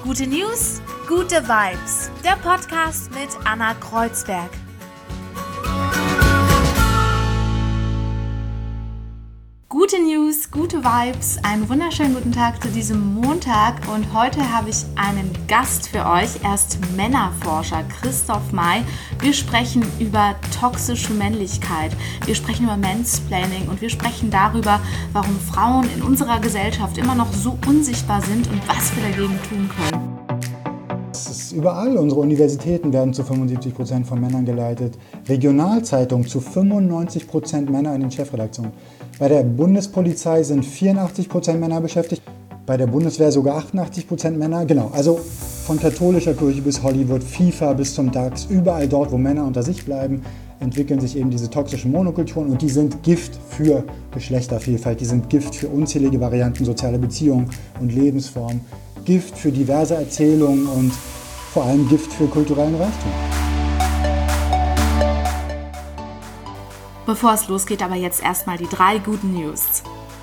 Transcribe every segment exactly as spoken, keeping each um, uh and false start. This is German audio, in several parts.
Gute News, gute Vibes. Der Podcast mit Anna Kreuzberg. Gute News, gute Vibes, einen wunderschönen guten Tag zu diesem Montag und heute habe ich einen Gast für euch. Er ist Männerforscher Christoph May. Wir sprechen über toxische Männlichkeit, wir sprechen über Mansplaining und wir sprechen darüber, warum Frauen in unserer Gesellschaft immer noch so unsichtbar sind und was wir dagegen tun können. Es ist überall. Unsere Universitäten werden zu fünfundsiebzig Prozent von Männern geleitet. Regionalzeitungen zu fünfundneunzig Prozent Männer in den Chefredaktionen. Bei der Bundespolizei sind vierundachtzig Prozent Männer beschäftigt. Bei der Bundeswehr sogar achtundachtzig Prozent Männer. Genau, also von katholischer Kirche bis Hollywood, FIFA bis zum DAX. Überall dort, wo Männer unter sich bleiben, entwickeln sich eben diese toxischen Monokulturen. Und die sind Gift für Geschlechtervielfalt. Die sind Gift für unzählige Varianten sozialer Beziehungen und Lebensformen. Gift für diverse Erzählungen und vor allem Gift für kulturellen Reichtum. Bevor es losgeht, aber jetzt erstmal die drei guten News.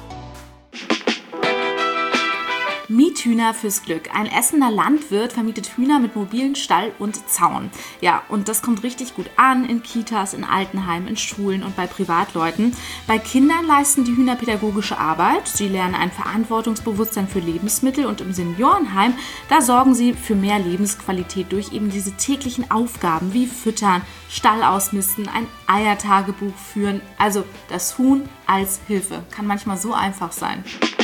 Miethühner fürs Glück. Ein Essener Landwirt vermietet Hühner mit mobilen Stall und Zaun. Ja, und das kommt richtig gut an in Kitas, in Altenheimen, in Schulen und bei Privatleuten. Bei Kindern leisten die Hühner pädagogische Arbeit. Sie lernen ein Verantwortungsbewusstsein für Lebensmittel und im Seniorenheim, da sorgen sie für mehr Lebensqualität durch eben diese täglichen Aufgaben wie Füttern, Stall ausmisten, ein Eiertagebuch führen. Also das Huhn als Hilfe. Kann manchmal so einfach sein.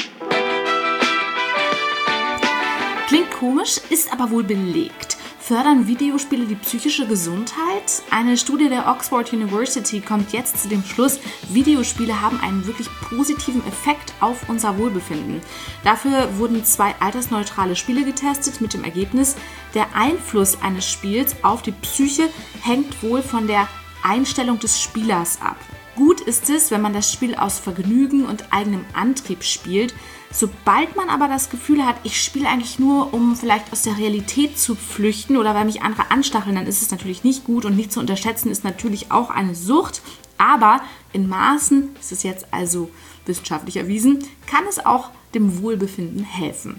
Klingt komisch, ist aber wohl belegt. Fördern Videospiele die psychische Gesundheit? Eine Studie der Oxford University kommt jetzt zu dem Schluss, Videospiele haben einen wirklich positiven Effekt auf unser Wohlbefinden. Dafür wurden zwei altersneutrale Spiele getestet mit dem Ergebnis, der Einfluss eines Spiels auf die Psyche hängt wohl von der Einstellung des Spielers ab. Gut ist es, wenn man das Spiel aus Vergnügen und eigenem Antrieb spielt. Sobald man aber das Gefühl hat, ich spiele eigentlich nur, um vielleicht aus der Realität zu flüchten oder weil mich andere anstacheln, dann ist es natürlich nicht gut und nicht zu unterschätzen ist natürlich auch eine Sucht. Aber in Maßen, ist es jetzt also wissenschaftlich erwiesen, kann es auch dem Wohlbefinden helfen.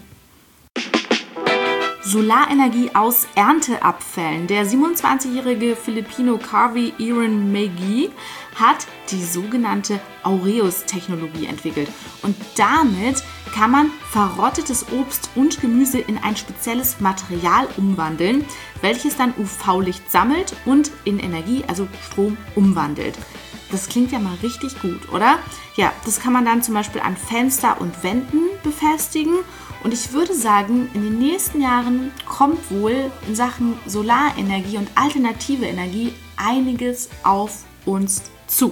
Solarenergie aus Ernteabfällen. Der siebenundzwanzigjährige Filipino Carvey Aaron McGee hat die sogenannte Aureus-Technologie entwickelt. Und damit kann man verrottetes Obst und Gemüse in ein spezielles Material umwandeln, welches dann U V-Licht sammelt und in Energie, also Strom, umwandelt. Das klingt ja mal richtig gut, oder? Ja, das kann man dann zum Beispiel an Fenster und Wänden befestigen. Und ich würde sagen, in den nächsten Jahren kommt wohl in Sachen Solarenergie und alternative Energie einiges auf uns zu.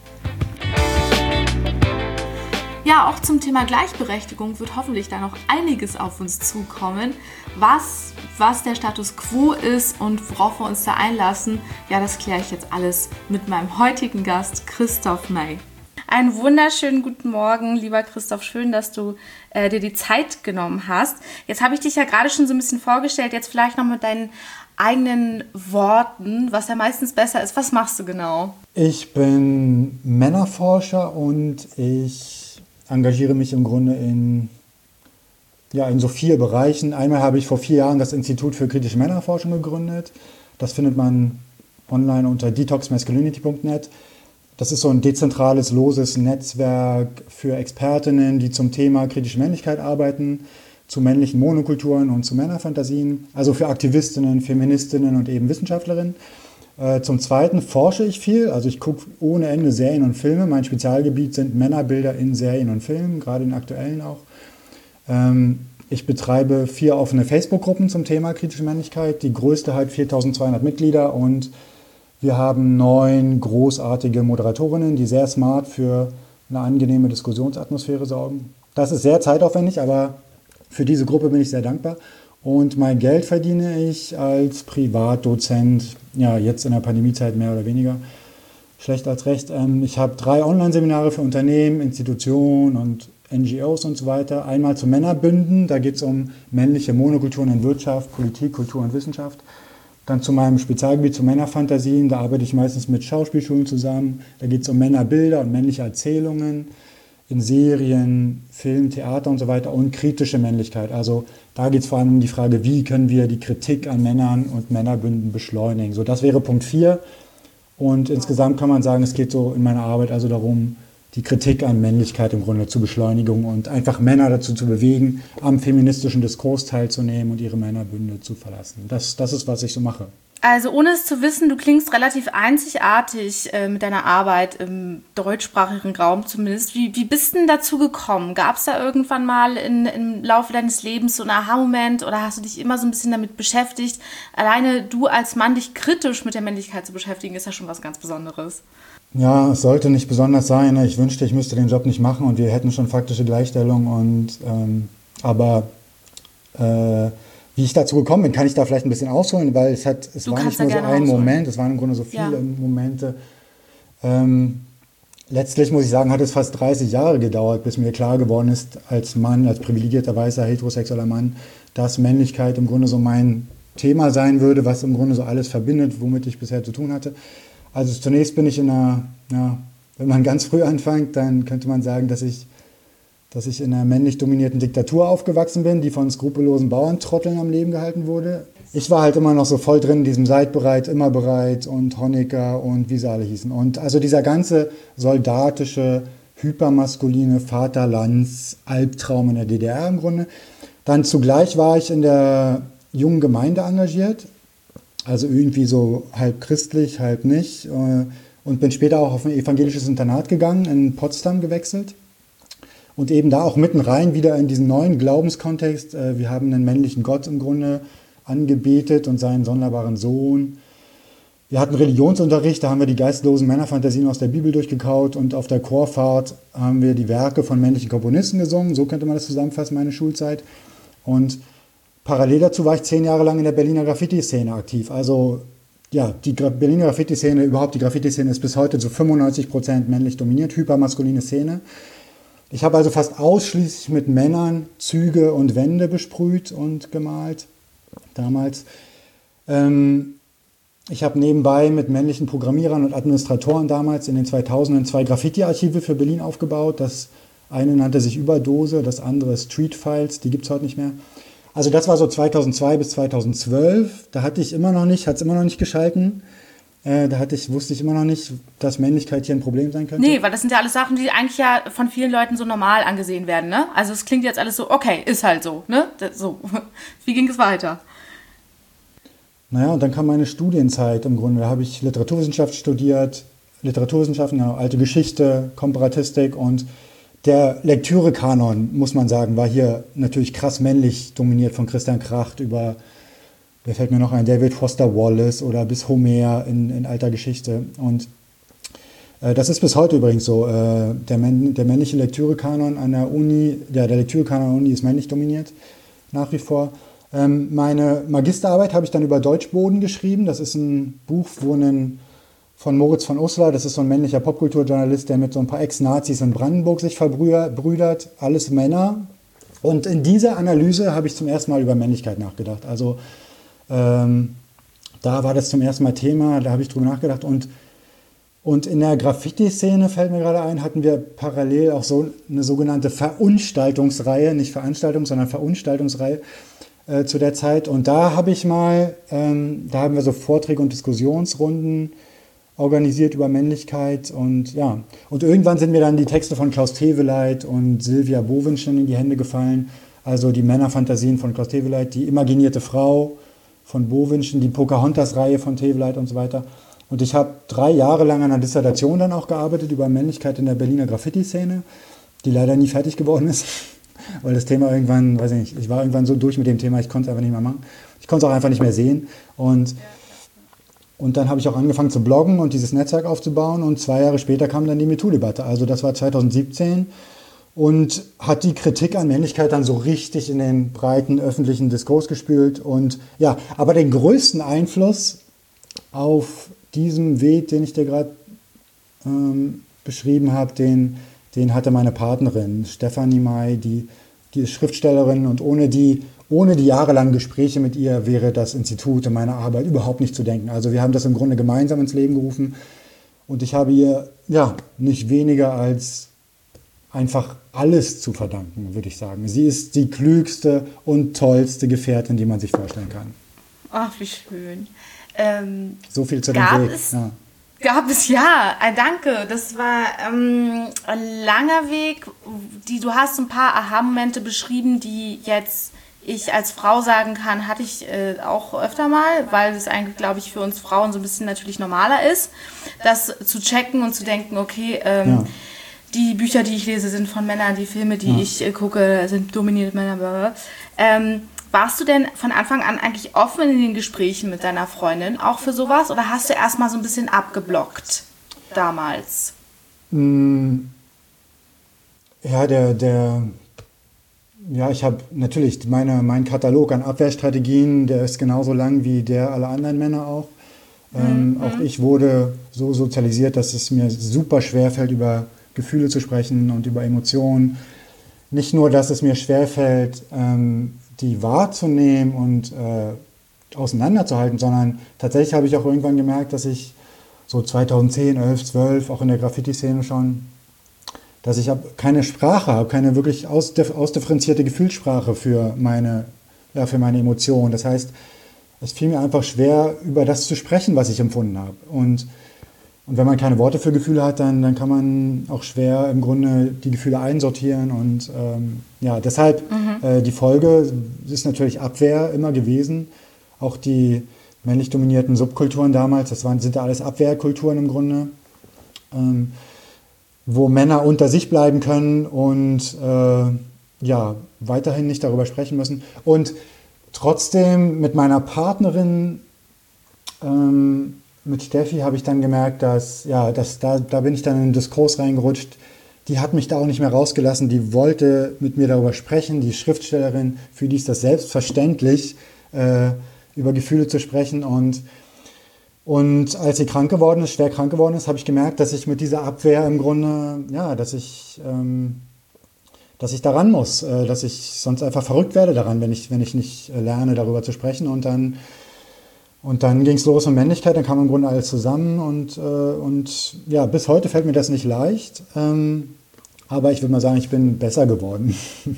Ja, auch zum Thema Gleichberechtigung wird hoffentlich da noch einiges auf uns zukommen. Was, was der Status quo ist und worauf wir uns da einlassen, ja, das kläre ich jetzt alles mit meinem heutigen Gast Christoph May. Einen wunderschönen guten Morgen, lieber Christoph. Schön, dass du äh, dir die Zeit genommen hast. Jetzt habe ich dich ja gerade schon so ein bisschen vorgestellt. Jetzt vielleicht noch mit deinen eigenen Worten, was ja meistens besser ist. Was machst du genau? Ich bin Männerforscher und ich engagiere mich im Grunde in, ja, in so vier Bereichen. Einmal habe ich vor vier Jahren das Institut für kritische Männerforschung gegründet. Das findet man online unter detox masculinity punkt net. Das ist so ein dezentrales, loses Netzwerk für Expertinnen, die zum Thema kritische Männlichkeit arbeiten, zu männlichen Monokulturen und zu Männerfantasien, also für Aktivistinnen, Feministinnen und eben Wissenschaftlerinnen. Äh, zum Zweiten forsche ich viel, also ich gucke ohne Ende Serien und Filme. Mein Spezialgebiet sind Männerbilder in Serien und Filmen, gerade in aktuellen auch. Ähm, ich betreibe vier offene Facebook-Gruppen zum Thema kritische Männlichkeit. Die größte hat viertausendzweihundert Mitglieder und wir haben neun großartige Moderatorinnen, die sehr smart für eine angenehme Diskussionsatmosphäre sorgen. Das ist sehr zeitaufwendig, aber für diese Gruppe bin ich sehr dankbar. Und mein Geld verdiene ich als Privatdozent, ja, jetzt in der Pandemiezeit mehr oder weniger, schlecht als recht. Ich habe drei Online-Seminare für Unternehmen, Institutionen und N G Os und so weiter. Einmal zu Männerbünden, da geht es um männliche Monokulturen in Wirtschaft, Politik, Kultur und Wissenschaft. Dann zu meinem Spezialgebiet zu Männerfantasien, da arbeite ich meistens mit Schauspielschulen zusammen. Da geht es um Männerbilder und männliche Erzählungen. in Serien, Film, Theater und so weiter und kritische Männlichkeit. Also da geht es vor allem um die Frage, wie können wir die Kritik an Männern und Männerbünden beschleunigen. So, das wäre Punkt vier. Und insgesamt kann man sagen, es geht so in meiner Arbeit also darum, die Kritik an Männlichkeit im Grunde zur Beschleunigung und einfach Männer dazu zu bewegen, am feministischen Diskurs teilzunehmen und ihre Männerbünde zu verlassen. Das, das ist, was ich so mache. Also ohne es zu wissen, du klingst relativ einzigartig äh, mit deiner Arbeit im deutschsprachigen Raum zumindest. Wie, wie bist du denn dazu gekommen? Gab es da irgendwann mal in, im Laufe deines Lebens so einen Aha-Moment oder hast du dich immer so ein bisschen damit beschäftigt? Alleine du als Mann dich kritisch mit der Männlichkeit zu beschäftigen, ist ja schon was ganz Besonderes. Ja, es sollte nicht besonders sein. Ich wünschte, ich müsste den Job nicht machen und wir hätten schon faktische Gleichstellung. Und ähm, aber äh, wie ich dazu gekommen bin, kann ich da vielleicht ein bisschen ausholen, weil es hat, es Du war nicht kannst da nur so gerne ein ausholen. Moment, es waren im Grunde so viele Ja. Momente. Ähm, letztlich muss ich sagen, hat es fast dreißig Jahre gedauert, bis mir klar geworden ist, als Mann, als privilegierter, weißer, heterosexueller Mann, dass Männlichkeit im Grunde so mein Thema sein würde, was im Grunde so alles verbindet, womit ich bisher zu tun hatte. Also zunächst bin ich in einer, ja, wenn man ganz früh anfängt, dann könnte man sagen, dass ich dass ich in einer männlich dominierten Diktatur aufgewachsen bin, die von skrupellosen Bauerntrotteln am Leben gehalten wurde. Ich war halt immer noch so voll drin in diesem Seid bereit, immer bereit und Honecker und wie sie alle hießen. Und also dieser ganze soldatische, hypermaskuline Vaterlands-Albtraum in der D D R im Grunde. Dann zugleich war ich in der jungen Gemeinde engagiert, also irgendwie so halb christlich, halb nicht. Und bin später auch auf ein evangelisches Internat gegangen, in Potsdam gewechselt. Und eben da auch mitten rein wieder in diesen neuen Glaubenskontext. Wir haben einen männlichen Gott im Grunde angebetet und seinen sonderbaren Sohn. Wir hatten Religionsunterricht, da haben wir die geistlosen Männerfantasien aus der Bibel durchgekaut und auf der Chorfahrt haben wir die Werke von männlichen Komponisten gesungen. So könnte man das zusammenfassen, meine Schulzeit. Und parallel dazu war ich zehn Jahre lang in der Berliner Graffiti-Szene aktiv. Also ja, die Berliner Graffiti-Szene, überhaupt die Graffiti-Szene ist bis heute zu fünfundneunzig Prozent männlich dominiert, hypermaskuline Szene. Ich habe also fast ausschließlich mit Männern Züge und Wände besprüht und gemalt, damals. Ähm, ich habe nebenbei mit männlichen Programmierern und Administratoren damals in den zweitausendern zwei Graffiti-Archive für Berlin aufgebaut. Das eine nannte sich Überdose, das andere Street Files, die gibt es heute nicht mehr. Also das war so zweitausendzwei bis zweitausendzwölf, da hatte ich immer noch nicht, hat es immer noch nicht geschalten. Äh, da hatte ich, wusste ich immer noch nicht, dass Männlichkeit hier ein Problem sein könnte. Nee, weil das sind ja alles Sachen, die eigentlich ja von vielen Leuten so normal angesehen werden, ne? Also es klingt jetzt alles so, okay, ist halt so, ne? Das, so. Wie ging es weiter? Naja, und dann kam meine Studienzeit im Grunde. Da habe ich Literaturwissenschaft studiert, Literaturwissenschaften, ja, alte Geschichte, Komparatistik und der Lektürekanon, muss man sagen, war hier natürlich krass männlich dominiert, von Christian Kracht über, wer fällt mir noch ein, David Foster Wallace oder bis Homer in, in alter Geschichte. Und äh, das ist bis heute übrigens so. Äh, der, Männ, der männliche Lektürekanon an der Uni, ja, der Lektürekanon an der Uni ist männlich dominiert, nach wie vor. Ähm, meine Magisterarbeit habe ich dann über Deutschboden geschrieben. Das ist ein Buch, wo ein von Moritz von Uslar, das ist so ein männlicher Popkulturjournalist, der mit so ein paar Ex-Nazis in Brandenburg sich verbrüdert, alles Männer. Und in dieser Analyse habe ich zum ersten Mal über Männlichkeit nachgedacht. Also ähm, da war das zum ersten Mal Thema, da habe ich drüber nachgedacht. Und, und in der Graffiti-Szene, fällt mir gerade ein, hatten wir parallel auch so eine sogenannte Verunstaltungsreihe, nicht Veranstaltung, sondern Verunstaltungsreihe äh, zu der Zeit. Und da habe ich mal, ähm, da haben wir so Vorträge und Diskussionsrunden organisiert über Männlichkeit und ja, und irgendwann sind mir dann die Texte von Klaus Teweleit und Silvia Bovenschen in die Hände gefallen, also die Männerfantasien von Klaus Teweleit, die imaginierte Frau von Bovenschen, die Pocahontas-Reihe von Teweleit und so weiter. Und ich habe drei Jahre lang an einer Dissertation dann auch gearbeitet über Männlichkeit in der Berliner Graffiti-Szene, die leider nie fertig geworden ist, weil das Thema irgendwann, weiß ich nicht, ich war irgendwann so durch mit dem Thema, ich konnte es einfach nicht mehr machen. Ich konnte es auch einfach nicht mehr sehen und Und dann habe ich auch angefangen zu bloggen und dieses Netzwerk aufzubauen und zwei Jahre später kam dann die MeToo-Debatte. Also das war zweitausendsiebzehn und hat die Kritik an Männlichkeit dann so richtig in den breiten öffentlichen Diskurs gespült. Und ja, aber den größten Einfluss auf diesem Weg, den ich dir gerade ähm, beschrieben habe, den, den hatte meine Partnerin Stefanie May, die, die ist Schriftstellerin und ohne die Ohne die jahrelangen Gespräche mit ihr wäre das Institut in meiner Arbeit überhaupt nicht zu denken. Also wir haben das im Grunde gemeinsam ins Leben gerufen und ich habe ihr ja nicht weniger als einfach alles zu verdanken, würde ich sagen. Sie ist die klügste und tollste Gefährtin, die man sich vorstellen kann. Ach, wie schön. Ähm, so viel zu dem gab Weg. Es, ja. Gab es, ja, äh, danke. Das war ähm, ein langer Weg. Die, du hast ein paar Aha-Momente beschrieben, die jetzt ich als Frau sagen kann, hatte ich äh, auch öfter mal, weil es eigentlich, glaube ich, für uns Frauen so ein bisschen natürlich normaler ist, das zu checken und zu denken, okay, ähm, ja. die Bücher, die ich lese, sind von Männern, die Filme, die ja. ich äh, gucke, sind dominiert Männer. Ähm, warst du denn von Anfang an eigentlich offen in den Gesprächen mit deiner Freundin auch für sowas oder hast du erstmal so ein bisschen abgeblockt damals? Ja, der, der Ja, ich habe natürlich meine, mein Katalog an Abwehrstrategien, der ist genauso lang wie der aller anderen Männer auch. Ähm, mhm. Auch ich wurde so sozialisiert, dass es mir super schwer fällt, über Gefühle zu sprechen und über Emotionen. Nicht nur, dass es mir schwer fällt, ähm, die wahrzunehmen und äh, auseinanderzuhalten, sondern tatsächlich habe ich auch irgendwann gemerkt, dass ich so zweitausendzehn, elf, zwölf, auch in der Graffiti-Szene schon, dass ich keine Sprache habe, keine wirklich ausdifferenzierte Gefühlssprache für meine, ja, für meine Emotionen. Das heißt, es fiel mir einfach schwer, über das zu sprechen, was ich empfunden habe. Und, und wenn man keine Worte für Gefühle hat, dann, dann kann man auch schwer im Grunde die Gefühle einsortieren. Und ähm, ja, deshalb mhm. äh, die Folge ist natürlich Abwehr immer gewesen. Auch die männlich dominierten Subkulturen damals, das waren, sind ja alles Abwehrkulturen im Grunde. Ähm, wo Männer unter sich bleiben können und äh, ja, weiterhin nicht darüber sprechen müssen. Und trotzdem mit meiner Partnerin, ähm, mit Steffi, habe ich dann gemerkt, dass, ja, dass da, da bin ich dann in den Diskurs reingerutscht. Die hat mich da auch nicht mehr rausgelassen, die wollte mit mir darüber sprechen, die Schriftstellerin, für die ist das selbstverständlich, äh, über Gefühle zu sprechen. Und Und als sie krank geworden ist, schwer krank geworden ist, habe ich gemerkt, dass ich mit dieser Abwehr im Grunde, ja, dass ich, ähm, dass ich daran muss, äh, dass ich sonst einfach verrückt werde daran, wenn ich, wenn ich nicht äh, lerne, darüber zu sprechen. Und dann, und dann ging es los um Männlichkeit, dann kam im Grunde alles zusammen. Und, äh, und ja, bis heute fällt mir das nicht leicht. Ähm, aber ich würde mal sagen, ich bin besser geworden.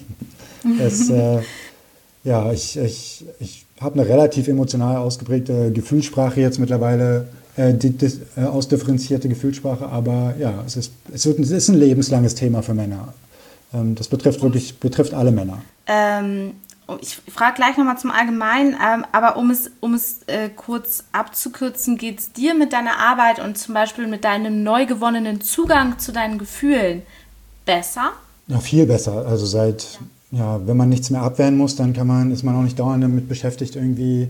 es, äh, ja, ich, ich, ich habe eine relativ emotional ausgeprägte Gefühlssprache jetzt mittlerweile, äh, die, die äh, ausdifferenzierte Gefühlssprache, aber ja, es ist, es, wird, es ist ein lebenslanges Thema für Männer. Ähm, das betrifft wirklich, betrifft alle Männer. Ähm, ich frage gleich nochmal zum Allgemeinen, ähm, aber um es, um es äh, kurz abzukürzen, geht es dir mit deiner Arbeit und zum Beispiel mit deinem neu gewonnenen Zugang zu deinen Gefühlen besser? Ja, viel besser. Also seit... Ja. Ja, wenn man nichts mehr abwehren muss, dann kann man, ist man auch nicht dauernd damit beschäftigt, irgendwie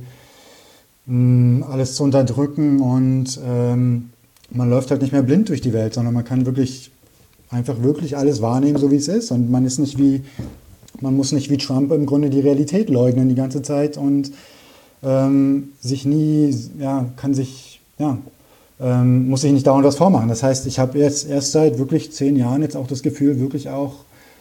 mh, alles zu unterdrücken und ähm, man läuft halt nicht mehr blind durch die Welt, sondern man kann wirklich einfach wirklich alles wahrnehmen, so wie es ist. Und man ist nicht wie, man muss nicht wie Trump im Grunde die Realität leugnen die ganze Zeit und ähm, sich nie, ja, kann sich, ja, ähm, muss sich nicht dauernd was vormachen. Das heißt, ich habe jetzt erst seit wirklich zehn Jahren jetzt auch das Gefühl, wirklich auch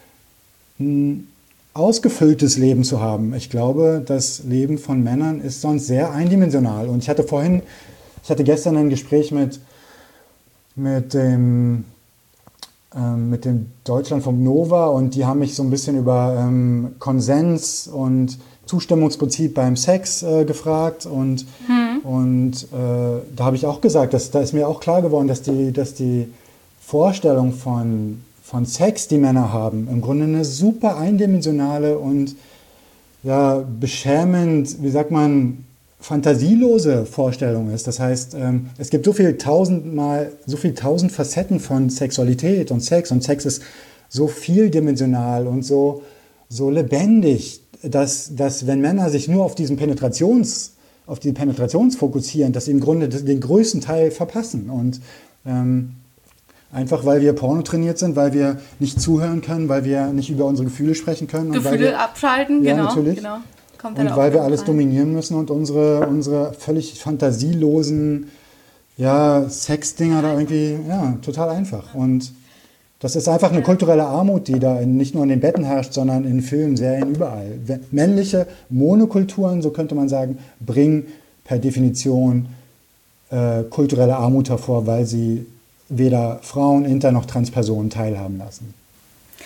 ein ausgefülltes Leben zu haben. Ich glaube, das Leben von Männern ist sonst sehr eindimensional. Und ich hatte vorhin, ich hatte gestern ein Gespräch mit, mit dem, ähm, mit dem Deutschlandfunk Nova und die haben mich so ein bisschen über ähm, Konsens und Zustimmungsprinzip beim Sex äh, gefragt und, hm. und äh, da habe ich auch gesagt, dass, da ist mir auch klar geworden, dass die, dass die Vorstellung von von Sex, die Männer haben, im Grunde eine super eindimensionale und ja, beschämend, wie sagt man, fantasielose Vorstellung ist. Das heißt, ähm, es gibt so viel tausendmal, so viel tausend Facetten von Sexualität und Sex und Sex ist so vieldimensional und so, so lebendig, dass, dass wenn Männer sich nur auf diesen Penetrations, auf die Penetrations fokussieren, dass sie im Grunde den größten Teil verpassen und ähm, einfach, weil wir Porno trainiert sind, weil wir nicht zuhören können, weil wir nicht über unsere Gefühle sprechen können. Gefühle und weil wir, abschalten, ja, genau. Natürlich. genau. Kommt und weil wir alles rein. dominieren müssen und unsere, unsere völlig fantasielosen ja, Sex-Dinger da irgendwie, ja, total einfach. Und das ist einfach eine kulturelle Armut, die da in, nicht nur in den Betten herrscht, sondern in Filmen, Serien, überall. Männliche Monokulturen, so könnte man sagen, bringen per Definition äh, kulturelle Armut hervor, weil sie weder Frauen, Inter- noch Transpersonen teilhaben lassen.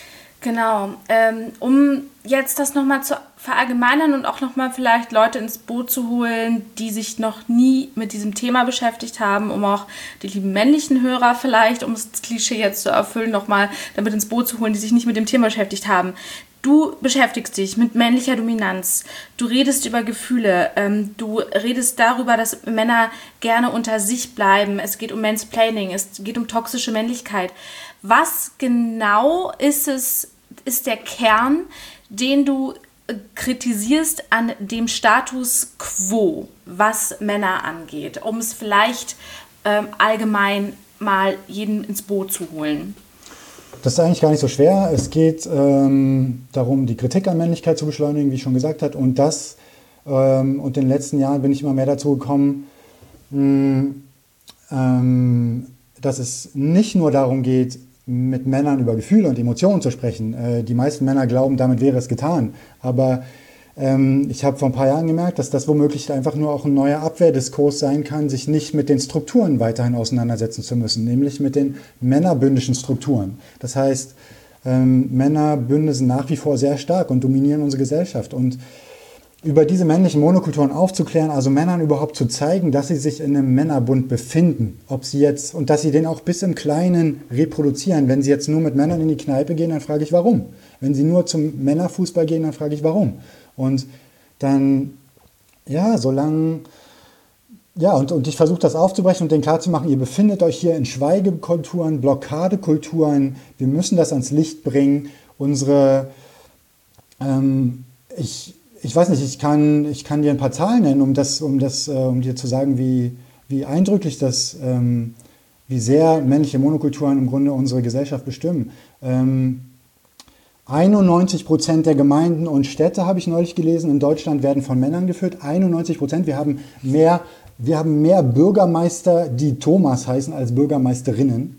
Genau. Ähm, um jetzt das nochmal zu verallgemeinern und auch nochmal vielleicht Leute ins Boot zu holen, die sich noch nie mit diesem Thema beschäftigt haben, um auch die lieben männlichen Hörer vielleicht, um das Klischee jetzt zu erfüllen, nochmal damit ins Boot zu holen, die sich nicht mit dem Thema beschäftigt haben. Du beschäftigst dich mit männlicher Dominanz, du redest über Gefühle, ähm, du redest darüber, dass Männer gerne unter sich bleiben, es geht um Mansplaining, es geht um toxische Männlichkeit. Was genau ist es, ist der Kern, den du kritisierst an dem Status quo, was Männer angeht, um es vielleicht ähm, allgemein mal jeden ins Boot zu holen? Das ist eigentlich gar nicht so schwer. Es geht ähm, darum, die Kritik an Männlichkeit zu beschleunigen, wie ich schon gesagt habe. Und das, ähm, und in den letzten Jahren bin ich immer mehr dazu gekommen, mh, ähm, dass es nicht nur darum geht, mit Männern über Gefühle und Emotionen zu sprechen. Äh, die meisten Männer glauben, damit wäre es getan. Aber ähm, ich habe vor ein paar Jahren gemerkt, dass das womöglich einfach nur auch ein neuer Abwehrdiskurs sein kann, sich nicht mit den Strukturen weiterhin auseinandersetzen zu müssen, nämlich mit den männerbündischen Strukturen. Das heißt, ähm, Männerbünde sind nach wie vor sehr stark und dominieren unsere Gesellschaft. Und über diese männlichen Monokulturen aufzuklären, also Männern überhaupt zu zeigen, dass sie sich in einem Männerbund befinden, ob sie jetzt, und dass sie den auch bis im Kleinen reproduzieren. Wenn sie jetzt nur mit Männern in die Kneipe gehen, dann frage ich, warum? Wenn sie nur zum Männerfußball gehen, dann frage ich, warum? Und dann, ja, solange, ja, und, und ich versuche das aufzubrechen und denen klarzumachen, ihr befindet euch hier in Schweigekulturen, Blockadekulturen, wir müssen das ans Licht bringen. Unsere, ähm, ich, Ich weiß nicht, ich kann, ich kann dir ein paar Zahlen nennen, um, das, um, das, äh, um dir zu sagen, wie, wie eindrücklich das, ähm, wie sehr männliche Monokulturen im Grunde unsere Gesellschaft bestimmen. Ähm, einundneunzig Prozent der Gemeinden und Städte, habe ich neulich gelesen, in Deutschland werden von Männern geführt. einundneunzig Prozent. Wir haben mehr, wir haben mehr Bürgermeister, die Thomas heißen, als Bürgermeisterinnen.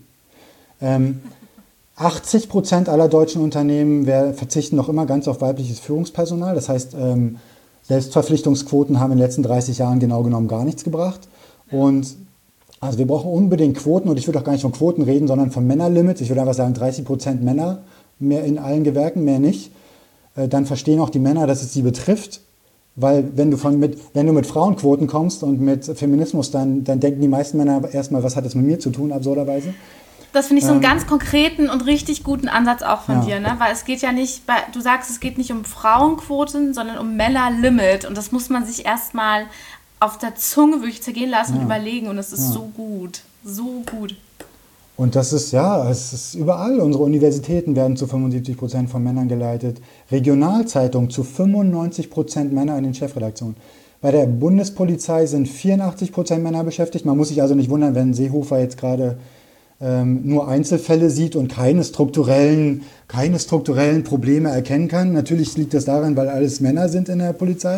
Ähm, achtzig Prozent aller deutschen Unternehmen verzichten noch immer ganz auf weibliches Führungspersonal. Das heißt, ähm, Selbstverpflichtungsquoten haben in den letzten dreißig Jahren genau genommen gar nichts gebracht. Und also wir brauchen unbedingt Quoten, und ich würde auch gar nicht von Quoten reden, sondern von Männerlimits. Ich würde einfach sagen, dreißig Prozent Männer mehr in allen Gewerken, mehr nicht. Äh, dann verstehen auch die Männer, dass es sie betrifft. Weil wenn du, von mit, wenn du mit Frauenquoten kommst und mit Feminismus, dann, dann denken die meisten Männer erstmal, was hat das mit mir zu tun, absurderweise. Das finde ich so einen ähm, ganz konkreten und richtig guten Ansatz auch von ja. dir, ne? Weil es geht ja nicht, bei, du sagst, es geht nicht um Frauenquoten, sondern um Männerlimit, und das muss man sich erstmal auf der Zunge wirklich zergehen lassen ja. und überlegen, und das ist ja. so gut, so gut. Und das ist, ja, es ist überall. Unsere Universitäten werden zu fünfundsiebzig Prozent von Männern geleitet. Regionalzeitungen zu fünfundneunzig Prozent Männer in den Chefredaktionen. Bei der Bundespolizei sind vierundachtzig Prozent Männer beschäftigt. Man muss sich also nicht wundern, wenn Seehofer jetzt gerade ähm, nur Einzelfälle sieht und keine strukturellen, keine strukturellen Probleme erkennen kann. Natürlich liegt das daran, weil alles Männer sind in der Polizei.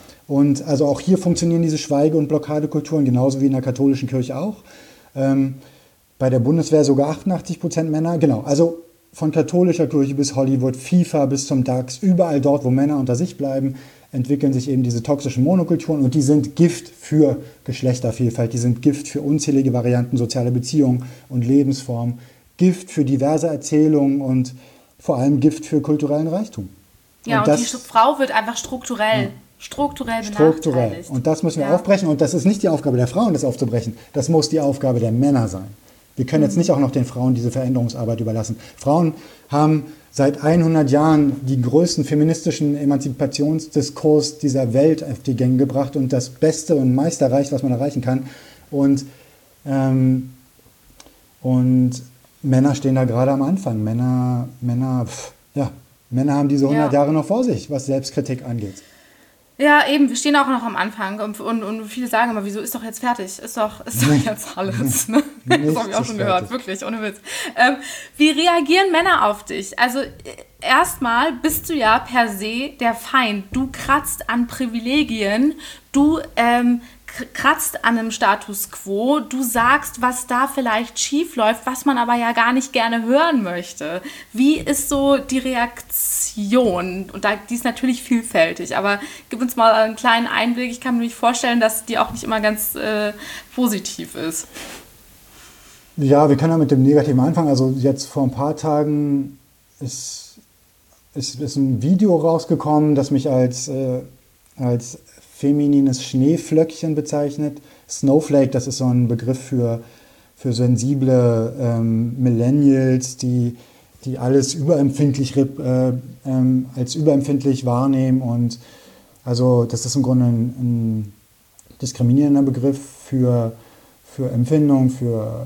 Und also auch hier funktionieren diese Schweige- und Blockadekulturen, genauso wie in der katholischen Kirche auch. Ähm, bei der Bundeswehr sogar achtundachtzig Prozent Männer. Genau, also von katholischer Kirche bis Hollywood, FIFA bis zum DAX, überall dort, wo Männer unter sich bleiben, entwickeln sich eben diese toxischen Monokulturen, und die sind Gift für Geschlechtervielfalt, die sind Gift für unzählige Varianten sozialer Beziehungen und Lebensformen, Gift für diverse Erzählungen und vor allem Gift für kulturellen Reichtum. Ja, und, und das, die Frau wird einfach strukturell, ja, strukturell benachteiligt. Strukturell. Und das müssen wir ja. aufbrechen, und das ist nicht die Aufgabe der Frauen, das aufzubrechen, das muss die Aufgabe der Männer sein. Wir können jetzt nicht auch noch den Frauen diese Veränderungsarbeit überlassen. Frauen haben seit hundert Jahren die größten feministischen Emanzipationsdiskurs dieser Welt auf die Gänge gebracht und das Beste und meiste erreicht, was man erreichen kann. Und, ähm, und Männer stehen da gerade am Anfang. Männer, Männer, pff, ja, Männer haben diese hundert ja. Jahre noch vor sich, was Selbstkritik angeht. Ja, eben, wir stehen auch noch am Anfang, und, und, und viele sagen immer, wieso, ist doch jetzt fertig, ist doch, ist doch jetzt alles. Ne? Das habe ich auch schon gehört, wirklich, ohne Witz. Ähm, wie reagieren Männer auf dich? Also erstmal bist du ja per se der Feind. Du kratzt an Privilegien, du ähm, kratzt an einem Status quo, du sagst, was da vielleicht schief läuft, was man aber ja gar nicht gerne hören möchte. Wie ist so die Reaktion? Und da, die ist natürlich vielfältig, aber gib uns mal einen kleinen Einblick. Ich kann mir nicht vorstellen, dass die auch nicht immer ganz äh, positiv ist. Ja, wir können ja mit dem Negativen anfangen. Also jetzt vor ein paar Tagen ist es ist ein Video rausgekommen, das mich als, äh, als feminines Schneeflöckchen bezeichnet. Snowflake, das ist so ein Begriff für, für sensible ähm, Millennials, die, die alles überempfindlich äh, ähm, als überempfindlich wahrnehmen. Und also das ist im Grunde ein, ein diskriminierender Begriff für, für Empfindung, für,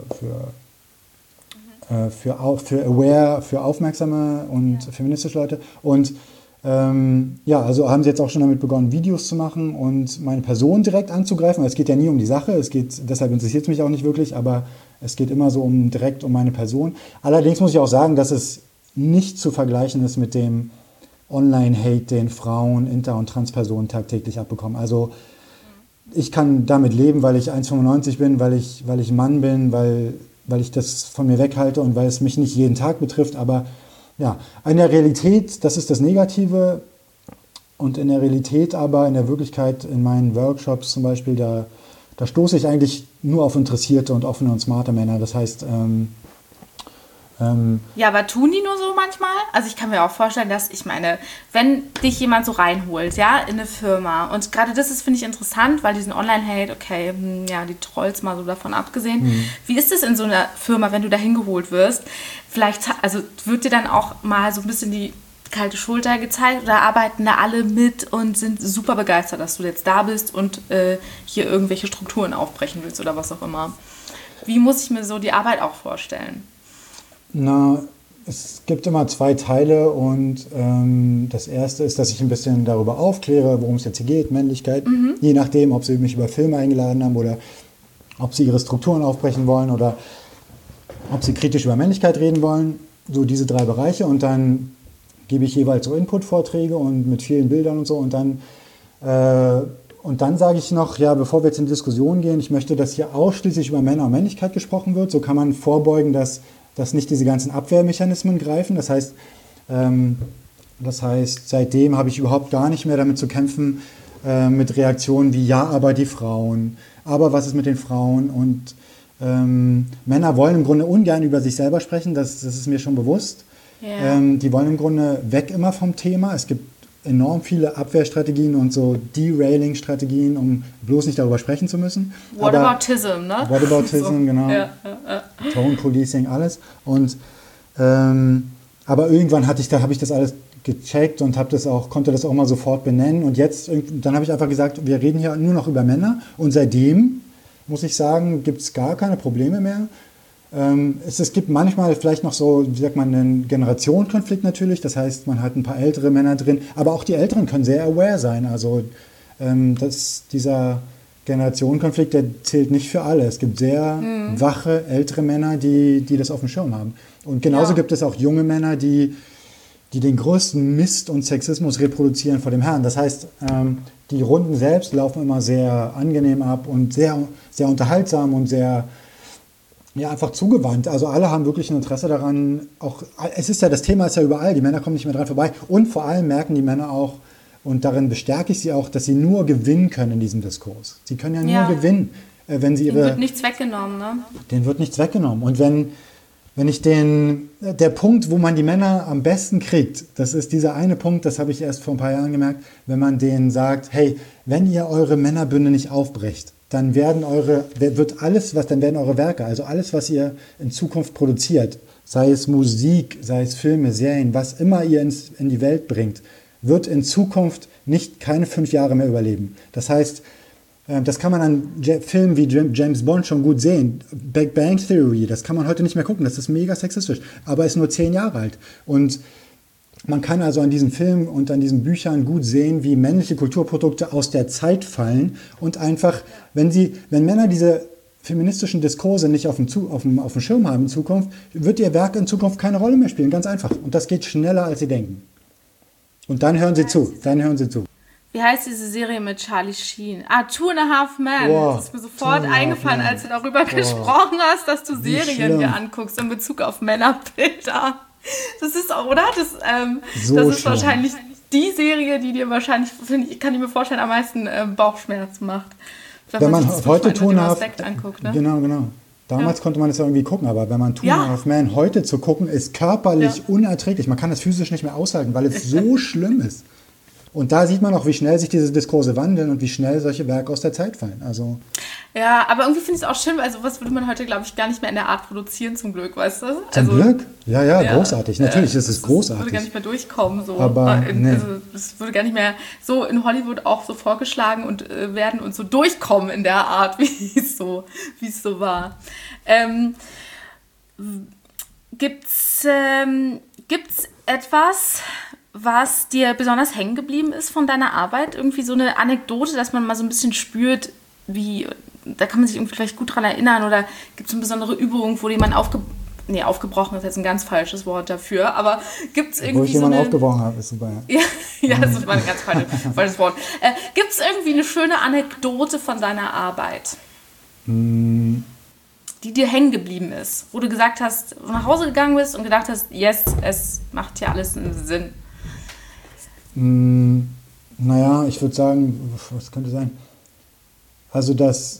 für, äh, für, au- für aware, für aufmerksame und ja. feministische Leute. Und ähm, ja, also haben sie jetzt auch schon damit begonnen, Videos zu machen und meine Person direkt anzugreifen. Es geht ja nie um die Sache, es geht, deshalb interessiert es mich auch nicht wirklich, aber es geht immer so um direkt um meine Person. Allerdings muss ich auch sagen, dass es nicht zu vergleichen ist mit dem Online-Hate, den Frauen, Inter- und Transpersonen tagtäglich abbekommen. Also ich kann damit leben, weil ich eins Komma fünfundneunzig bin, weil ich, weil ich Mann bin, weil, weil ich das von mir weghalte und weil es mich nicht jeden Tag betrifft. Aber ja, in der Realität, das ist das Negative. Und in der Realität aber, in der Wirklichkeit, in meinen Workshops zum Beispiel, da, da stoße ich eigentlich nur auf interessierte und offene und smarte Männer. Das heißt, ähm, Ähm, ja, aber tun die nur so manchmal? Also ich kann mir auch vorstellen, dass, ich meine, wenn dich jemand so reinholt, ja, in eine Firma, und gerade das ist, finde ich, interessant, weil diesen Online-Hate, okay, hm, ja, die Trolls mal so davon abgesehen. Mhm. Wie ist es in so einer Firma, wenn du da hingeholt wirst? Vielleicht, also wird dir dann auch mal so ein bisschen die kalte Schulter gezeigt oder arbeiten da alle mit und sind super begeistert, dass du jetzt da bist und äh, hier irgendwelche Strukturen aufbrechen willst oder was auch immer? Wie muss ich mir so die Arbeit auch vorstellen? Na, es gibt immer zwei Teile und ähm, das erste ist, dass ich ein bisschen darüber aufkläre, worum es jetzt hier geht, Männlichkeit, mhm. je nachdem, ob sie mich über Filme eingeladen haben oder ob sie ihre Strukturen aufbrechen wollen oder ob sie kritisch über Männlichkeit reden wollen, so diese drei Bereiche, und dann gebe ich jeweils so Input-Vorträge und mit vielen Bildern und so, und dann äh, und dann sage ich noch, ja, bevor wir jetzt in die Diskussion gehen, ich möchte, dass hier ausschließlich über Männer und Männlichkeit gesprochen wird, so kann man vorbeugen, dass dass nicht diese ganzen Abwehrmechanismen greifen. Das heißt, ähm, das heißt, seitdem habe ich überhaupt gar nicht mehr damit zu kämpfen, äh, mit Reaktionen wie, ja, aber die Frauen, aber was ist mit den Frauen? Und ähm, Männer wollen im Grunde ungern über sich selber sprechen, das, das ist mir schon bewusst. Yeah. Ähm, die wollen im Grunde weg immer vom Thema. Es gibt enorm viele Abwehrstrategien und so Derailing-Strategien, um bloß nicht darüber sprechen zu müssen. Whataboutism, ne? Whataboutism, so. Genau. Ja, ja, ja. Tone Policing, alles. Und ähm, aber irgendwann hatte ich da, habe ich das alles gecheckt und habe das auch, konnte das auch mal sofort benennen. Und jetzt, dann habe ich einfach gesagt, wir reden hier nur noch über Männer. Und seitdem, muss ich sagen, gibt es gar keine Probleme mehr. Ähm, es, es gibt manchmal vielleicht noch so, wie sagt man, einen Generationenkonflikt natürlich. Das heißt, man hat ein paar ältere Männer drin. Aber auch die Älteren können sehr aware sein. Also ähm, das, dieser Generationenkonflikt, der zählt nicht für alle. Es gibt sehr mhm. wache, ältere Männer, die, die das auf dem Schirm haben. Und genauso ja. gibt es auch junge Männer, die, die den größten Mist und Sexismus reproduzieren vor dem Herrn. Das heißt, ähm, die Runden selbst laufen immer sehr angenehm ab und sehr, sehr unterhaltsam und sehr, ja, einfach zugewandt. Also alle haben wirklich ein Interesse daran. Auch, es ist ja, das Thema ist ja überall, die Männer kommen nicht mehr dran vorbei. Und vor allem merken die Männer auch, und darin bestärke ich sie auch, dass sie nur gewinnen können in diesem Diskurs. Sie können ja nur ja. gewinnen, wenn sie ihre... Denen wird nichts weggenommen, ne? Denen wird nichts weggenommen. Und wenn, wenn ich den... Der Punkt, wo man die Männer am besten kriegt, das ist dieser eine Punkt, das habe ich erst vor ein paar Jahren gemerkt, wenn man denen sagt, hey, wenn ihr eure Männerbünde nicht aufbrecht, dann werden eure, wird alles, was, dann werden eure Werke, also alles, was ihr in Zukunft produziert, sei es Musik, sei es Filme, Serien, was immer ihr ins, in die Welt bringt, wird in Zukunft nicht keine fünf Jahre mehr überleben. Das heißt, das kann man an Filmen wie James Bond schon gut sehen. Big Bang Theory, das kann man heute nicht mehr gucken, das ist mega sexistisch, aber ist nur zehn Jahre alt. Und man kann also an diesen Filmen und an diesen Büchern gut sehen, wie männliche Kulturprodukte aus der Zeit fallen und einfach, wenn sie, wenn Männer diese feministischen Diskurse nicht auf dem, auf dem, auf dem Schirm haben in Zukunft, wird ihr Werk in Zukunft keine Rolle mehr spielen, ganz einfach. Und das geht schneller, als sie denken. Und dann hören sie zu, dann hören sie zu. Wie heißt diese Serie mit Charlie Sheen? Ah, Two and a Half Men. Wow. Das ist mir sofort eingefallen, als du darüber wow. gesprochen hast, dass du Serien dir anguckst in Bezug auf Männerbilder. Das ist auch, oder? Das, ähm, so das ist schlimm. Wahrscheinlich die Serie, die dir wahrscheinlich, ich kann ich mir vorstellen, am meisten äh, Bauchschmerzen macht. Wenn, Wenn man heute Two and a Half anguckt, ne? Genau, genau. Damals ja. konnte man es ja irgendwie gucken, aber wenn man Two Ja. and a Half Men heute zu gucken, ist körperlich Ja. unerträglich. Man kann das physisch nicht mehr aushalten, weil es so schlimm ist. Und da sieht man auch, wie schnell sich diese Diskurse wandeln und wie schnell solche Werke aus der Zeit fallen. Also Ja, aber irgendwie finde ich es auch schön, weil sowas würde man heute, glaube ich, gar nicht mehr in der Art produzieren, zum Glück, weißt du? zum Also, Glück, ja, ja, ja, großartig. Natürlich äh, ist es Das würde großartig. gar nicht mehr durchkommen. So. Aber, Äh, nee. Also, es würde gar nicht mehr so in Hollywood auch so vorgeschlagen und äh, werden und so durchkommen in der Art, wie es so, wie es so war. Ähm, gibt's, ähm, gibt's etwas, was dir besonders hängen geblieben ist von deiner Arbeit? Irgendwie so eine Anekdote, dass man mal so ein bisschen spürt, wie, da kann man sich irgendwie vielleicht gut dran erinnern, oder gibt es eine besondere Übung, wo jemand aufge... Nee, aufgebrochen ist jetzt ein ganz falsches Wort dafür, aber gibt es irgendwie Wo ich so jemanden eine... aufgebrochen habe, ist super. Ja. Ja, ja, das war ein ganz falsches, falsches Wort. Äh, gibt es irgendwie eine schöne Anekdote von deiner Arbeit, Mm, die dir hängen geblieben ist, wo du gesagt hast, wo du nach Hause gegangen bist und gedacht hast, yes, es macht ja alles einen Sinn. mm, naja, ich würde sagen, was könnte sein? Also das,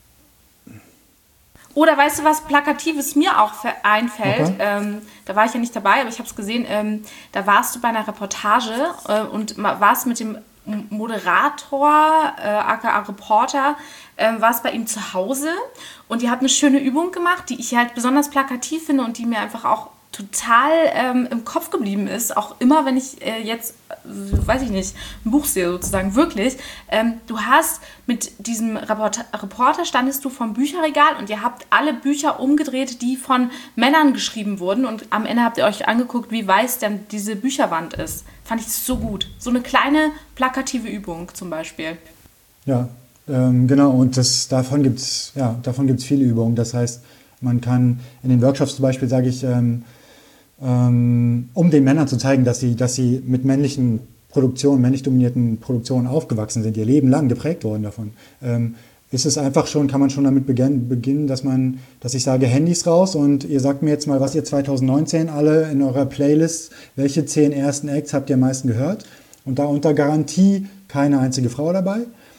Oder weißt du, was Plakatives mir auch ver- einfällt? Okay. Ähm, da war ich ja nicht dabei, aber ich habe es gesehen. Ähm, da warst du bei einer Reportage äh, und ma- warst mit dem M- Moderator, äh, aka Reporter, ähm, warst bei ihm zu Hause. Und ihr habt eine schöne Übung gemacht, die ich halt besonders plakativ finde und die mir einfach auch total ähm, im Kopf geblieben ist. Auch immer, wenn ich äh, jetzt, äh, weiß ich nicht, ein Buch sehe sozusagen, wirklich. Ähm, du hast mit diesem Reporter, Reporter standest du vom Bücherregal und ihr habt alle Bücher umgedreht, die von Männern geschrieben wurden. Und am Ende habt ihr euch angeguckt, wie weiß denn diese Bücherwand ist. Fand ich so gut. So eine kleine plakative Übung zum Beispiel. ja, ähm, genau, und das, davon gibt es ja, davon gibt's viele Übungen. Das heißt, man kann in den Workshops zum Beispiel, sage ich, ähm, ähm, um den Männern zu zeigen, dass sie, dass sie mit männlichen Produktionen, männlich dominierten Produktionen aufgewachsen sind, ihr Leben lang geprägt worden davon, ähm, ist es einfach schon, kann man schon damit beginn, beginnen, dass man, dass ich sage, Handys raus und ihr sagt mir jetzt mal, was ihr zwanzig neunzehn alle in eurer Playlist, welche zehn ersten Acts habt ihr am meisten gehört? Und da unter Garantie keine einzige Frau dabei.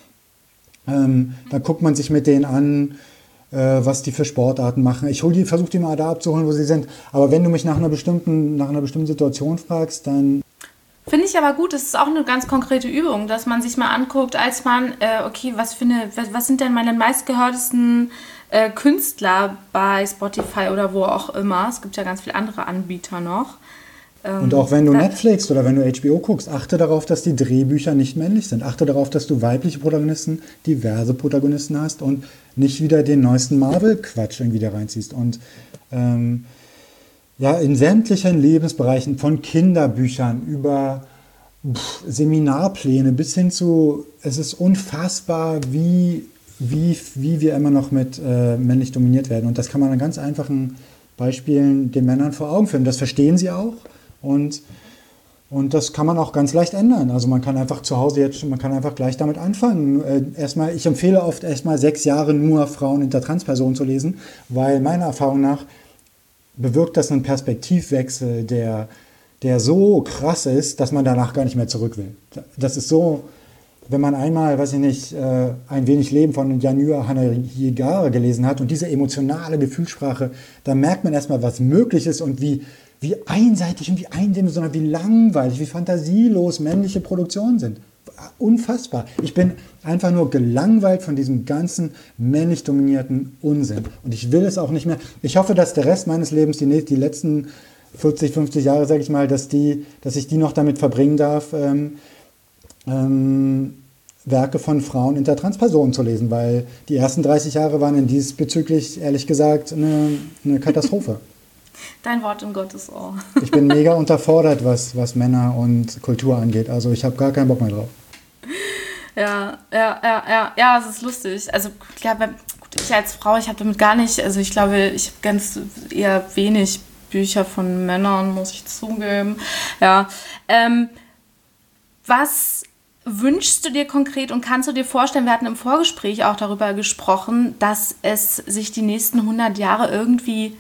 Ähm, da guckt man sich mit denen an, äh, was die für Sportarten machen. Ich hol die, versuche die mal da abzuholen, wo sie sind. Aber wenn du mich nach einer bestimmten, nach einer bestimmten Situation fragst, dann Finde ich aber gut, das ist auch eine ganz konkrete Übung, dass man sich mal anguckt, als man, äh, okay, was, für eine, was, was sind denn meine meistgehörtesten äh, Künstler bei Spotify oder wo auch immer. Es gibt ja ganz viele andere Anbieter noch. Ähm, Und auch wenn du da- Netflix oder wenn du H B O guckst, achte darauf, dass die Drehbücher nicht männlich sind. Achte darauf, dass du weibliche Protagonisten, diverse Protagonisten hast und nicht wieder den neuesten Marvel-Quatsch irgendwie da reinziehst. Und ähm, ja, in sämtlichen Lebensbereichen, von Kinderbüchern über pff, Seminarpläne bis hin zu, es ist unfassbar, wie, wie, wie wir immer noch mit äh, männlich dominiert werden. Und das kann man an ganz einfachen Beispielen den Männern vor Augen führen. Das verstehen sie auch. Und, und das kann man auch ganz leicht ändern. Also man kann einfach zu Hause jetzt, man kann einfach gleich damit anfangen. Äh, erstmal, ich empfehle oft erstmal sechs Jahre nur Frauen hinter Transpersonen zu lesen, weil meiner Erfahrung nach bewirkt das einen Perspektivwechsel, der, der so krass ist, dass man danach gar nicht mehr zurück will. Das ist so, wenn man einmal, weiß ich nicht, äh, ein wenig Leben von Yanua Hanagihara gelesen hat und diese emotionale Gefühlssprache, da merkt man erstmal, was möglich ist und wie, wie einseitig und wie eindimensional, wie langweilig, wie fantasielos männliche Produktionen sind. Unfassbar. Ich bin einfach nur gelangweilt von diesem ganzen männlich dominierten Unsinn. Und ich will es auch nicht mehr. Ich hoffe, dass der Rest meines Lebens, die, die letzten vierzig, fünfzig Jahre, sage ich mal, dass, die, dass ich die noch damit verbringen darf, ähm, ähm, Werke von Frauen hinter Transpersonen zu lesen, weil die ersten dreißig Jahre waren in diesbezüglich, ehrlich gesagt, eine, eine Katastrophe. Dein Wort in Gottes Ohr. Ich bin mega unterfordert, was, was Männer und Kultur angeht. Also ich habe gar keinen Bock mehr drauf. Ja, ja, ja, ja, ja, es ist lustig. Also, ich glaube, gut, ich als Frau, ich habe damit gar nicht, also ich glaube, ich habe ganz eher wenig Bücher von Männern, muss ich zugeben. Ja, ähm, was wünschst du dir konkret und kannst du dir vorstellen, wir hatten im Vorgespräch auch darüber gesprochen, dass es sich die nächsten hundert Jahre irgendwie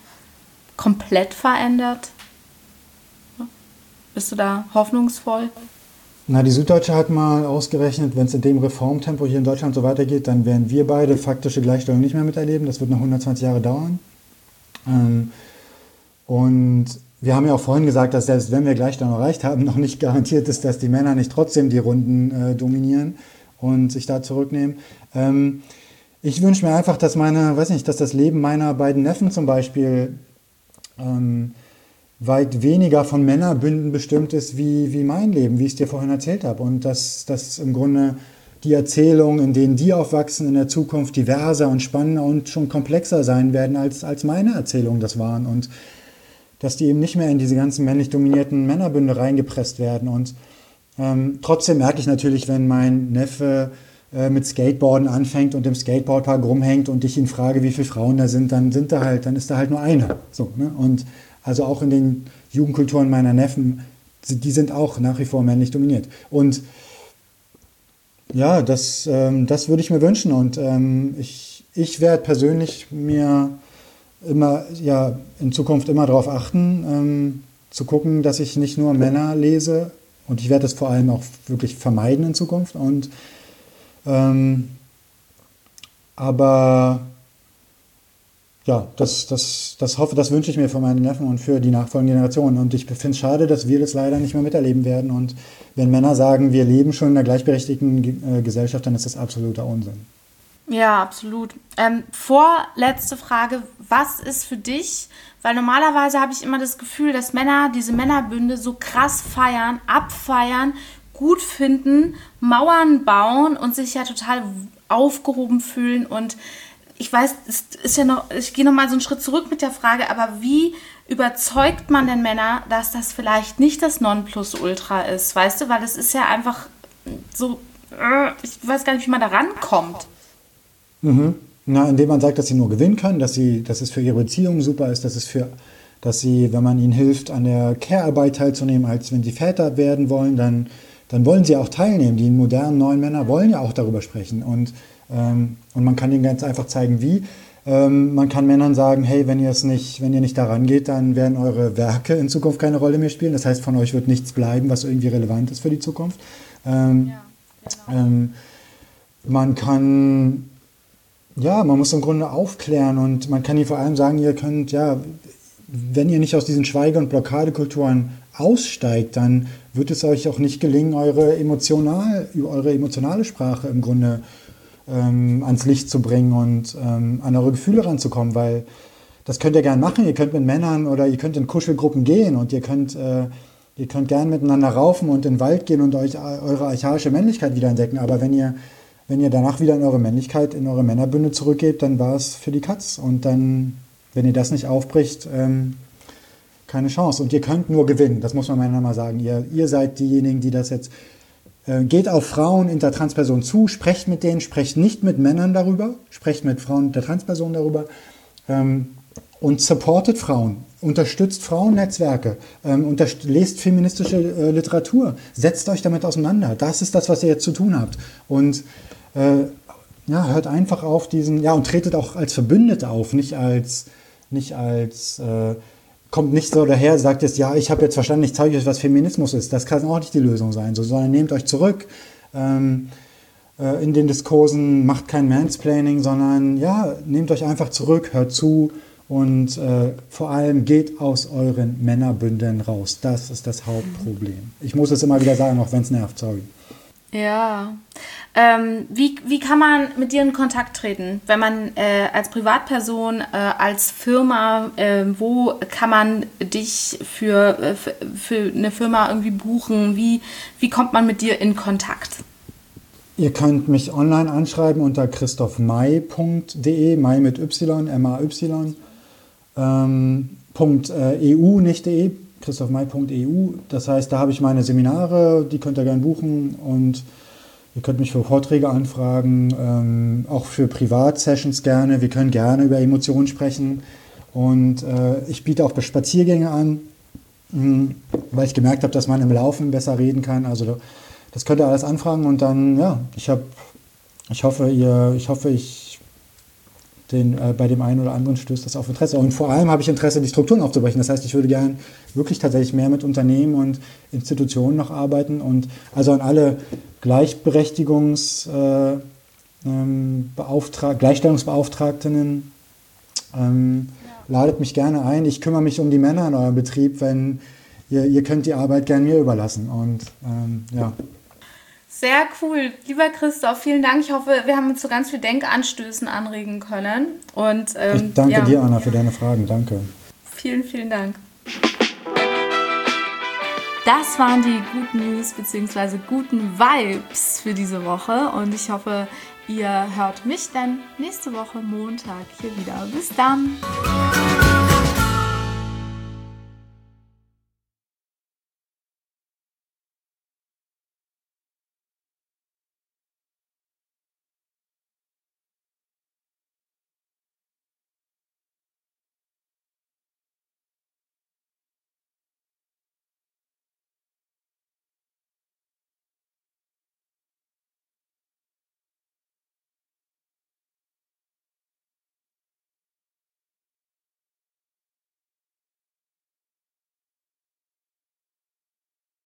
komplett verändert? Bist du da hoffnungsvoll? Na, die Süddeutsche hat mal ausgerechnet, wenn es in dem Reformtempo hier in Deutschland so weitergeht, dann werden wir beide faktische Gleichstellung nicht mehr miterleben. Das wird noch hundertzwanzig Jahre dauern. Ähm, und wir haben ja auch vorhin gesagt, dass selbst wenn wir Gleichstellung erreicht haben, noch nicht garantiert ist, dass die Männer nicht trotzdem die Runden äh, dominieren und sich da zurücknehmen. Ähm, ich wünsche mir einfach, dass meine, weiß nicht, dass das Leben meiner beiden Neffen zum Beispiel ähm, weit weniger von Männerbünden bestimmt ist wie, wie mein Leben, wie ich es dir vorhin erzählt habe. Und dass, dass im Grunde die Erzählungen, in denen die aufwachsen, in der Zukunft diverser und spannender und schon komplexer sein werden, als, als meine Erzählungen das waren. Und dass die eben nicht mehr in diese ganzen männlich dominierten Männerbünde reingepresst werden. Und ähm, trotzdem merke ich natürlich, wenn mein Neffe äh, mit Skateboarden anfängt und im Skateboardpark rumhängt und ich ihn frage, wie viele Frauen da sind, dann sind da halt, dann ist da halt nur eine. So, ne? Und also auch in den Jugendkulturen meiner Neffen, die sind auch nach wie vor männlich dominiert. Und ja, das, ähm, das würde ich mir wünschen. Und ähm, ich, ich werde persönlich mir immer, ja, in Zukunft immer darauf achten, ähm, zu gucken, dass ich nicht nur Männer lese. Und ich werde das vor allem auch wirklich vermeiden in Zukunft. Und ähm, aber ja, das, das, das hoffe, das wünsche ich mir für meine Neffen und für die nachfolgenden Generationen. Und ich finde es schade, dass wir das leider nicht mehr miterleben werden. Und wenn Männer sagen, wir leben schon in einer gleichberechtigten äh, Gesellschaft, dann ist das absoluter Unsinn. Ja, absolut. Ähm, vorletzte Frage, was ist für dich, weil normalerweise habe ich immer das Gefühl, dass Männer diese Männerbünde so krass feiern, abfeiern, gut finden, Mauern bauen und sich ja total aufgehoben fühlen. Und ich weiß, es ist ja noch, ich gehe noch mal so einen Schritt zurück mit der Frage, aber wie überzeugt man denn Männer, dass das vielleicht nicht das Nonplusultra ist, weißt du? Weil das ist ja einfach so, ich weiß gar nicht, wie man da rankommt. Mhm. Na, indem man sagt, dass sie nur gewinnen können, dass, sie, dass es für ihre Beziehung super ist, dass es für, dass sie, wenn man ihnen hilft, an der Care-Arbeit teilzunehmen, als wenn sie Väter werden wollen, dann, dann wollen sie auch teilnehmen. Die modernen neuen Männer wollen ja auch darüber sprechen. Und Ähm, und man kann ihnen ganz einfach zeigen, wie. Ähm, man kann Männern sagen, hey, wenn ihr es nicht, wenn ihr nicht daran geht, dann werden eure Werke in Zukunft keine Rolle mehr spielen. Das heißt, von euch wird nichts bleiben, was irgendwie relevant ist für die Zukunft. Ähm, ja, genau. ähm, man kann, ja, man muss im Grunde aufklären und man kann ihnen vor allem sagen, ihr könnt, ja, wenn ihr nicht aus diesen Schweige- und Blockadekulturen aussteigt, dann wird es euch auch nicht gelingen, eure, emotional, eure emotionale Sprache im Grunde Ähm, ans Licht zu bringen und ähm, an eure Gefühle ranzukommen, weil das könnt ihr gern machen. Ihr könnt mit Männern oder ihr könnt in Kuschelgruppen gehen und ihr könnt, äh, ihr könnt gern miteinander raufen und in den Wald gehen und euch eure archaische Männlichkeit wieder entdecken. Aber wenn ihr, wenn ihr danach wieder in eure Männlichkeit, in eure Männerbünde zurückgeht, dann war es für die Katz. Und dann, wenn ihr das nicht aufbricht, ähm, keine Chance. Und ihr könnt nur gewinnen. Das muss man Männern mal sagen. Ihr, ihr seid diejenigen, die das jetzt Geht auf Frauen, Intertranspersonen zu, sprecht mit denen, sprecht nicht mit Männern darüber, sprecht mit Frauen, Intertranspersonen darüber ähm, und supportet Frauen, unterstützt Frauennetzwerke, ähm, unterst- lest feministische äh, Literatur, setzt euch damit auseinander. Das ist das, was ihr jetzt zu tun habt. Und äh, ja, hört einfach auf diesen, ja, und tretet auch als Verbündete auf, nicht als, nicht als äh, kommt nicht so daher, sagt jetzt, ja, ich habe jetzt verstanden, ich zeige euch, was Feminismus ist. Das kann auch nicht die Lösung sein, so, sondern nehmt euch zurück ähm, äh, in den Diskursen, macht kein Mansplaining, sondern ja, nehmt euch einfach zurück, hört zu und äh, vor allem geht aus euren Männerbündeln raus. Das ist das Hauptproblem. Ich muss es immer wieder sagen, auch wenn es nervt, sorry. Ja. Ähm, wie, wie kann man mit dir in Kontakt treten, wenn man äh, als Privatperson, äh, als Firma, äh, wo kann man dich für, äh, für, für eine Firma irgendwie buchen? Wie, wie kommt man mit dir in Kontakt? Ihr könnt mich online anschreiben unter christoph may punkt de, May mit Y, M A Y, ähm, Punkt, äh, E U, nicht de, christoph may punkt e u. Das heißt, da habe ich meine Seminare, die könnt ihr gerne buchen und ihr könnt mich für Vorträge anfragen, ähm, auch für Privatsessions gerne. Wir können gerne über Emotionen sprechen und äh, ich biete auch Spaziergänge an, mh, weil ich gemerkt habe, dass man im Laufen besser reden kann. Also das könnt ihr alles anfragen und dann, ja, ich habe, ich hoffe, ihr, ich hoffe, ich den, äh, bei dem einen oder anderen stößt das auf Interesse. Und vor allem habe ich Interesse, die Strukturen aufzubrechen. Das heißt, ich würde gerne wirklich tatsächlich mehr mit Unternehmen und Institutionen noch arbeiten. Und also an alle Gleichberechtigungs, äh, ähm, Beauftrag- Gleichstellungsbeauftragtinnen, ähm, ja. ladet mich gerne ein. Ich kümmere mich um die Männer in eurem Betrieb, wenn ihr, ihr könnt die Arbeit gerne mir überlassen. Und ähm, ja. Sehr cool. Lieber Christoph, vielen Dank. Ich hoffe, wir haben uns zu ganz viel Denkanstößen anregen können. Und, ähm, ich danke ja. dir, Anna, für deine Fragen. Danke. Vielen, vielen Dank. Das waren die guten News bzw. guten Vibes für diese Woche. Und ich hoffe, ihr hört mich dann nächste Woche Montag hier wieder. Bis dann.